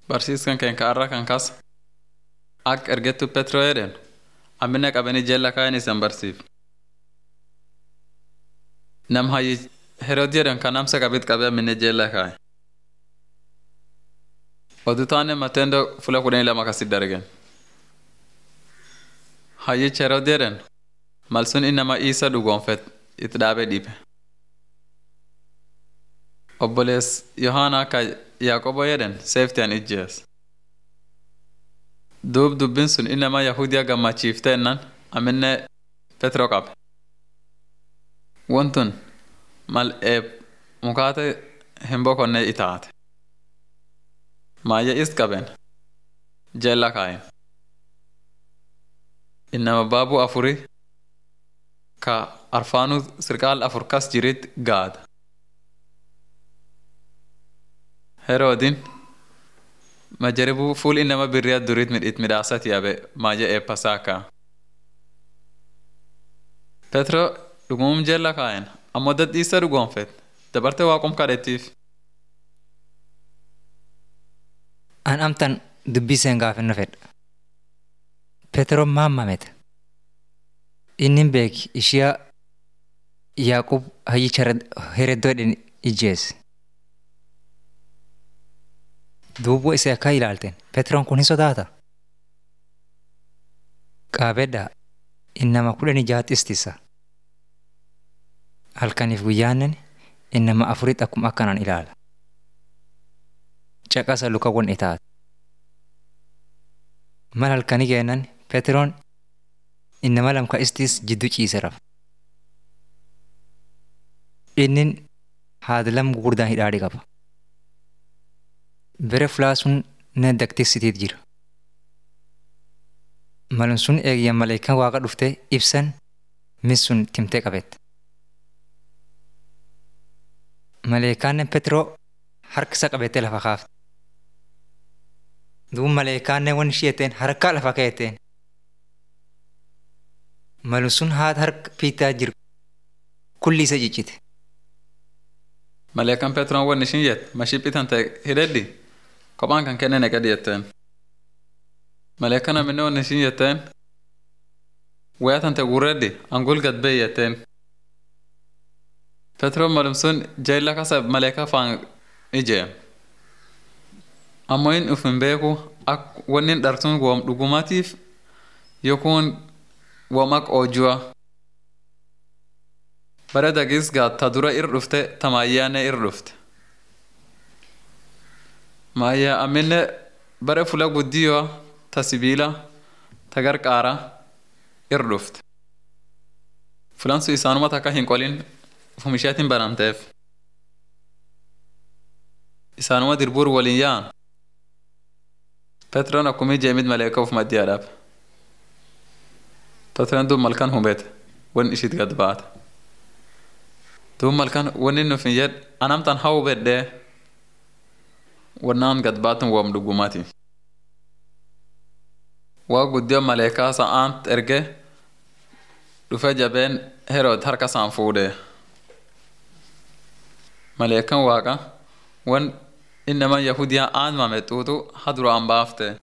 Barsiiskan keen kaarraa kan kaas akka ergettu Petroo jedhen ammina qabanii jella kaa'an isan barsiif. Nam hayyi Herood jedhan kan namsa qabit qabee ammine jella kaa'e. Oduu taane Matendo fula 12 kasit dargen. Hayyichi Herood jedhan malsun innama Iisa dhugoonfet itti dhaabee dhiibe. Obbolees Yohaana akka Yaaqobo jedhan seeftiyan ijjees. Duub dubbin sun innama Yahudiyaa gammachiifteennan aminne Petroo qabe. Wantun mal mukaate hin boqonne itaate. Maayya ist qaben jella kaa'en. Innama baabuu afurii ka arfaanuu sirqaal afur kas jirit gaada. Heroodin majaribu fuul innama birriyaa durit it midhaasat yaabe maayya eebbasaaka. Petroo dhugumum jella kaa'en ammoo dadhiisa dhugoonfet dabarte waaqum kadhettiif. An amtan dubbiseen gaafinna fedha. Peteroon maammamete. Inni beek ishiyaa Yaaqub hayyicha hereddoo jedhin ijjeesse. Duubuu isee akka ilaalteen Peteroon kun hin sodaata. Qaabeddaa innama 16 istisa. Halkaniif guyyaannen innama 4 akkuma akkanaan ilaala. Caqasa lukawwan itaate. Mal halkanii keennan Peteroon innama lamka istis jiddu ciise rafa. Innin haadlam gurguddaan hidhaadhi qaba. Bere fulaa sun na daktiksitiit jira. Malun sun eegiyyan maleekan waaqa dhuftee ibsan mis sun timtee qabette. Maleekaannen Petroo harkisa qabettee lafa kaafte. Duub maleekaannen wan ishiyeeteen harkaa lafa keeteen. Malun sun haata harka piitaa jiru kulli isa ciccite. Maleekan Petroon wan ishin yet mashiphitan ta'e hidhedhi kophaan kan kenne neqadi jetteen. Maleekan aminne wan ishin jetteen wayatan ta'e gurredhi angul gad bee jetteen. Petroon malum sun jayla kasa maleekaa faan ijee. Ammoo hin ufin beeku ak wannin dhartun woom dhugumatiif yookuun woom ak oojua. Bare dagis gaa ta dura dhufte ta maayyaanee dhufte. Maayyaa amminne bare fula guddiyoo ta sibiila ta garqaara dhufte. Fulan sun isaanuma takka hin qolin ufum isheetiin banamteef. Isaanuma dirbuur waliin yaa'an. Petroon akkumii jeemit maleekaa uf maddiyaadhaaf. Petroon duub malkan hubete wan ishit gad baate. Duub malkan wanni nufin jed anamtan haa hubedhee wannaan gad baatun woom dhugumati. Waa guddiyo maleekaa sa'aant erge dhufe jabeen Herood harka isaan fuudhee. Maleekan waaqa wan innama Yahudiyaa aanmame xuuxu haa duraan baafte.